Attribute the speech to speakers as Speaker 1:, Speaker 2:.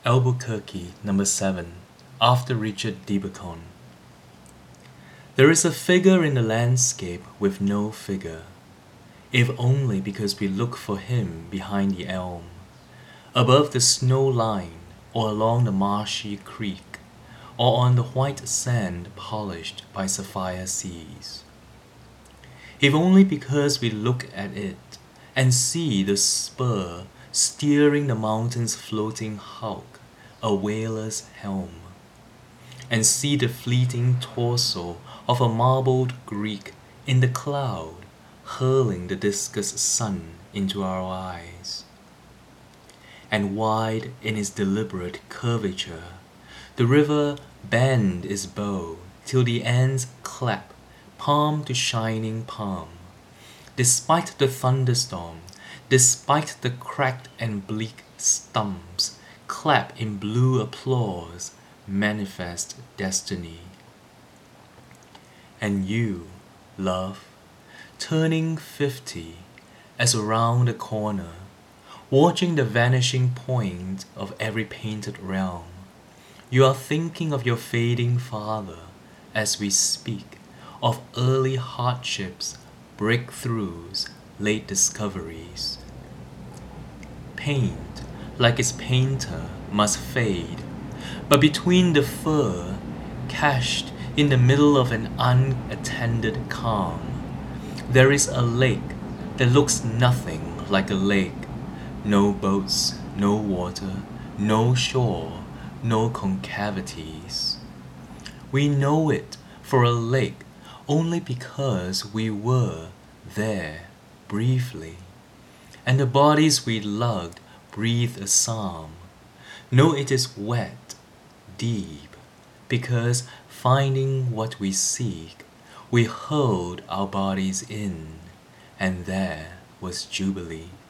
Speaker 1: Albuquerque, number 7, after Richard Debicon. There is a figure in the landscape with no figure, if only because we look for him behind the elm, above the snow line, or along the marshy creek, or on the white sand polished by sapphire seas. If only because we look at it and see the spur steering the mountain's floating hulk, a whaler's helm, and see the fleeting torso of a marbled Greek in the cloud, hurling the discus sun into our eyes. And wide in its deliberate curvature, the river bend its bow till the ends clap, palm to shining palm. Despite the thunderstorm, despite the cracked and bleak stumps, clap in blue applause, manifest destiny. And you, love, turning 50, as around the corner, watching the vanishing point of every painted realm, you are thinking of your fading father as we speak, of early hardships, breakthroughs, late discoveries. Paint, like its painter, must fade, but between the fur, cached in the middle of an unattended calm, there is a lake that looks nothing like a lake. No boats, no water, no shore, no concavities. We know it for a lake only because we were there briefly, and the bodies we lugged breathe a psalm. Know it is wet, deep, because finding what we seek, we hurled our bodies in, and there was jubilee.